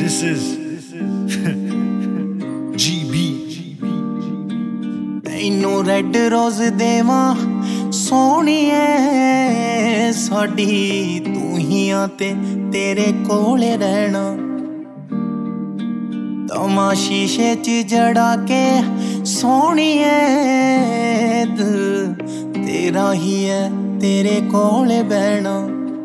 This is GB. ਤੈਨੂੰ red rose ਦੇਵਾਂ ਸੋਹਣੀਏ ਸਾਡੀ ਤੂੰ ਹੀ ਆ ਤੇ ਤੇਰੇ ਕੋਲੇ ਰਹਿਣਾ ਤਮਾ ਸ਼ੀਸ਼ੇ 'ਚ ਜੜਾ ਕੇ ਸੋਹਣੀਏ ਦਿਲ ਤੇਰਾ ਹੀ ਹੈ ਤੇਰੇ ਕੋਲੇ ਬਹਿਣਾ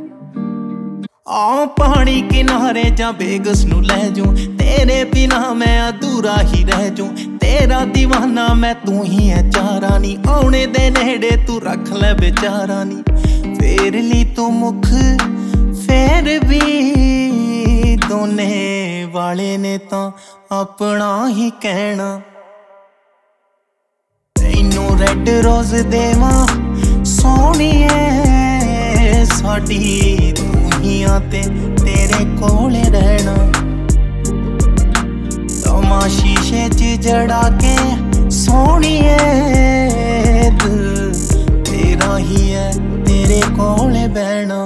ਆ ਪਾਣੀ ਕਿਨਾਰੇ ਜਾਂ ਬੇਗਸ ਨੂੰ ਲੈ ਜਾਉ ਤੇਰੇ ਬਿਨਾ ਮੈਂ ਅਧੂਰਾ ਹੀ ਰਹਿ ਜਾਉ ਤੇਰਾ دیਵਾਨਾ ਮੈਂ ਤੂੰ ਹੀ ਹੈ ਚਾਰਾ ਨੀ ਆਉਣੇ ਦੇ ਨੇੜੇ ਤੂੰ ਰੱਖ ਲੈ ਵਿਚਾਰਾ ਨੀ ਫੇਰ ਲਈ ਤੂੰ ਮੁਖ ਫੇਰ ਵੀ ਦੋਨੇ ਵਾਲੇ ਨੇ ਤਾਂ ਆਪਣਾ ਹੀ ਕਹਿਣਾ ਤੈਨੂੰ ਰੈੱਡ ਰੋਜ਼ ਦੇਵਾਂ ਸੋਹਣੀਏ ਸਾਡੀ ਆ ਤੇ ਤੇਰੇ ਕੋਲੇ ਰਹਿਣਾ ਤਮਾ ਸ਼ੀਸ਼ੇ 'ਚ ਜੜਾ ਕੇ ਸੋਹਣੀਏ ਦਿਲ ਤੇਰਾ ਹੀ ਹੈ ਤੇਰੇ ਕੋਲੇ ਬਹਿਣਾ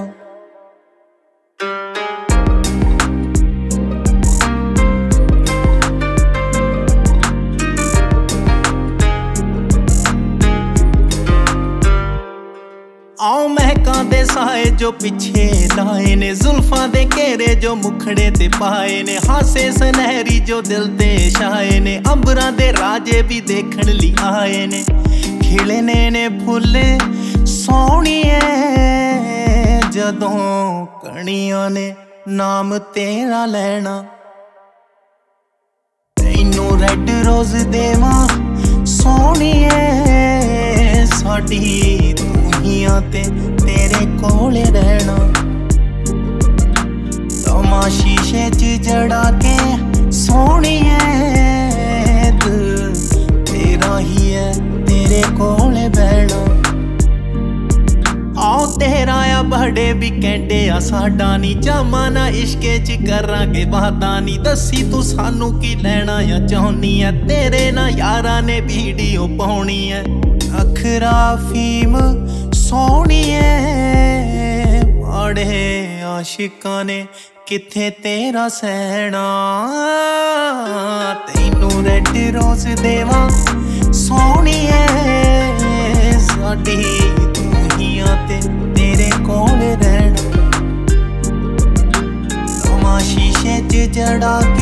ਆਓ ਮਹਿਕਾਂ ਦੇ ਸਾਏ ਜੋ ਪਿੱਛੇ ਲਾਏ ਨੇ ਜ਼ੁਲਫਾਂ ਦੇ ਘੇਰੇ ਜੋ ਮੁਖੜੇ ਤੇ ਪਾਏ ਨੇ ਹਾਸੇ ਸੁਨਹਿਰੀ ਜੋ ਦਿਲ ਤੇ ਛਾਏ ਨੇ ਅੰਬਰਾਂ ਦੇ ਰਾਜੇ ਵੀ ਦੇਖਣ ਲਈ ਆਏ ਨੇ ਖਿਲਨੇ ਨੇ ਫੁੱਲ ਸੋਹਣੀਏ ਜਦੋਂ ਕਣੀਆਂ ਨੇ ਨਾਮ ਤੇਰਾ ਲੈਣਾ ਤੈਨੂੰ ਰੈੱਡ ਰੋਜ਼ ਦੇਵਾਂ ਸੋਹਣੀਏ ਸਾਡੀ ਆ ਤੇ ਤੇਰੇ ਕੋਲੇ ਰਹਿਣਾ ਤਮਾ ਸ਼ੀਸ਼ੇ 'ਚ ਜੜਾ ਕੇ ਸੋਹਣੀਏ ਦਿਲ ਤੇਰਾ ਹੀ ਹੈ ਤੇਰੇ ਕੋਲੇ ਬਹਿਣਾ ਆਓ ਤੇਰਾ ਆ ਬੜੇ ਵੀ ਕਹਿੰਦੇ ਆ ਸਾਡਾ ਨੀ ਜਾਮਾ ਨਾ ਇਸ਼ਕੇ 'ਚ ਕਰਾਂਗੇ ਵਾਦਾ ਨੀ ਦੱਸੀ ਤੂੰ ਸਾਨੂੰ ਕੀ ਲੈਣਾ ਆ ਚਾਹੁੰਨੀ ਐ ਤੇਰੇ ਨਾਲ ਯਾਰਾਂ ਨੇ ਵੀਡੀਓ ਪਾਉਣੀ ਐ ਅਖਰਾ ਫੀਮ ਸੋਹਣੀਏ ਮਾੜੇ ਆਸ਼ਿਕਾਂ ਨੇ ਕਿੱਥੇ ਤੇਰਾ ਸਹਿਣਾ ਤੈਨੂੰ ਰੈੱਡ ਰੋਜ਼ ਦੇਵਾਂ ਸੋਹਣੀਏ ਸਾਡੀ ਤੂੰ ਹੀ ਆ ਤੇ ਤੇਰੇ ਕੋਲੇ ਰਹਿਣਾ ਤਮਾ ਸ਼ੀਸ਼ੇ 'ਚ ਜੜਾ